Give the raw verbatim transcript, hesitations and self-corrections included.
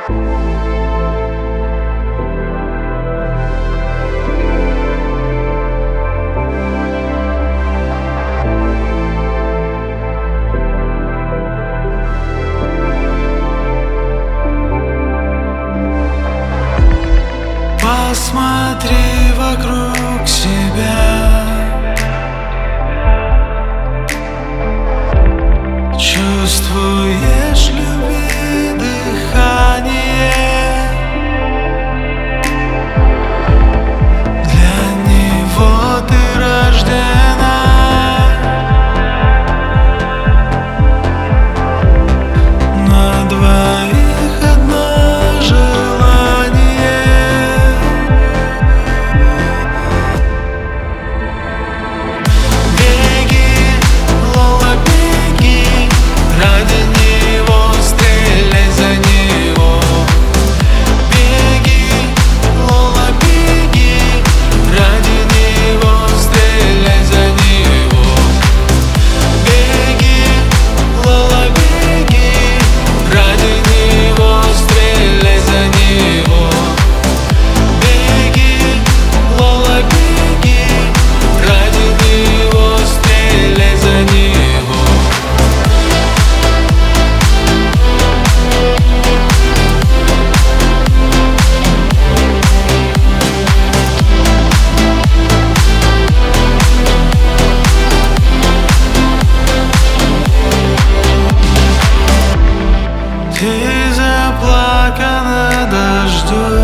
Посмотри вокруг себя. Чувствуешь любви дыхание? Для него ты рождена. На двоих одно желание. Беги, Лола, беги, ради него, стреляй за него. Беги, Лола, беги, ради него, стреляй за него. Беги, Лола, беги, ради него, стреляй за него. Беги, Лола, беги, ради него, стреляй за него. Ты заплакана дождем.